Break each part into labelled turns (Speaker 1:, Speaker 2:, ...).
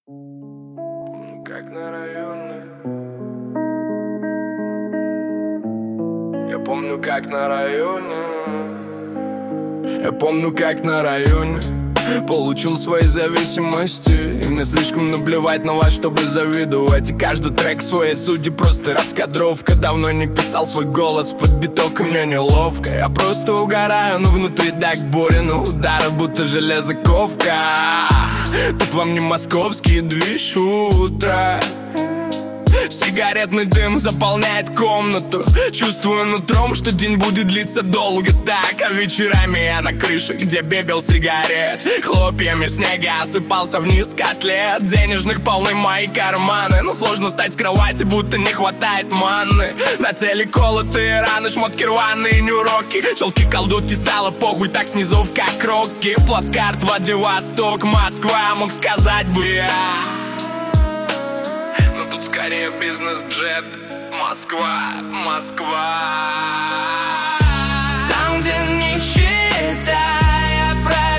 Speaker 1: Ну как на районе. Я помню, как на районе. Я помню, как на районе получил свои зависимости, и мне слишком наплевать на вас, чтобы завидовать. И каждый трек в своей сути просто раскадровка. Давно не писал свой голос под биток, и мне неловко. Я просто угораю, но внутри так больно. Удары, будто железоковка. Тут вам не московский движ утра. Сигаретный дым заполняет комнату. Чувствую нутром, что день будет длиться долго так. А вечерами я на крыше, где бегал сигарет. Хлопьями снега осыпался вниз котлет. Денежных полны мои карманы, но сложно встать с кровати, будто не хватает манны. На теле колотые раны, шмотки рваные, нюроки. Челки, колдутки, стало похуй, так снизу как рокки. Плацкарт, Владивосток, Москва, мог сказать бы я. Скорее бизнес-джет. Москва, Москва. Там, где нищета, я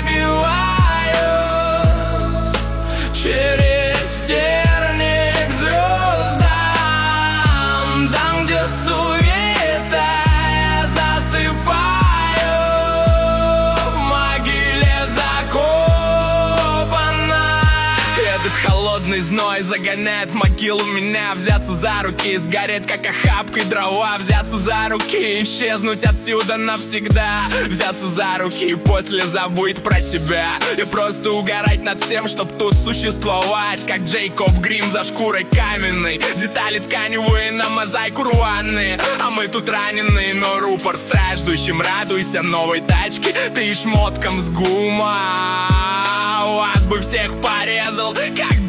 Speaker 1: пробиваюсь через терник к звездам. Там, где суета, я засыпаю в могиле закопанной. Этот холодный зной загоняет в могилу меня. Взяться за руки, сгореть как охапкой дрова. Взяться за руки, исчезнуть отсюда навсегда. Взяться за руки и после забыть про тебя. И просто угорать над тем, чтоб тут существовать. Как Джейкоб Грим за шкурой каменной. Детали тканевые на мозаику рваные. А мы тут раненые, но рупор страждущим. Радуйся новой тачке, ты и шмоткам с гума. Вас бы всех порезал, как